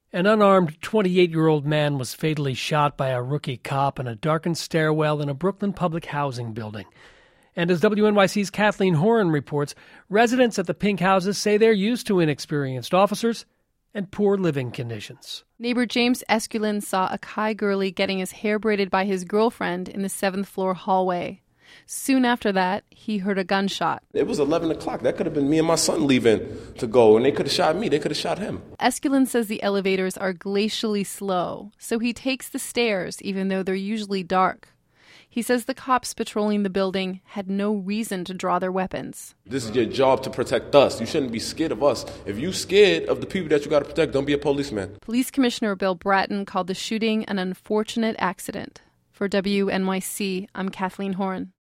An unarmed 28-year-old man was fatally shot by a rookie cop in a darkened stairwell in a Brooklyn public housing building. And as WNYC's Kathleen Horan reports, residents at the pink houses say they're used to inexperienced officers and poor living conditions. Neighbor James Esculin saw a Kai Gurley getting his hair braided by his girlfriend in the 7th floor hallway. Soon after that, he heard a gunshot. It was 11 o'clock. That could have been me and my son leaving to go, and they could have shot me. They could have shot him. Esculin says the elevators are glacially slow, so he takes the stairs even though they're usually dark. He says the cops patrolling the building had no reason to draw their weapons. This is your job to protect us. You shouldn't be scared of us. If you're scared of the people that you got to protect, don't be a policeman. Police Commissioner Bill Bratton called the shooting an unfortunate accident. For WNYC, I'm Kathleen Horan.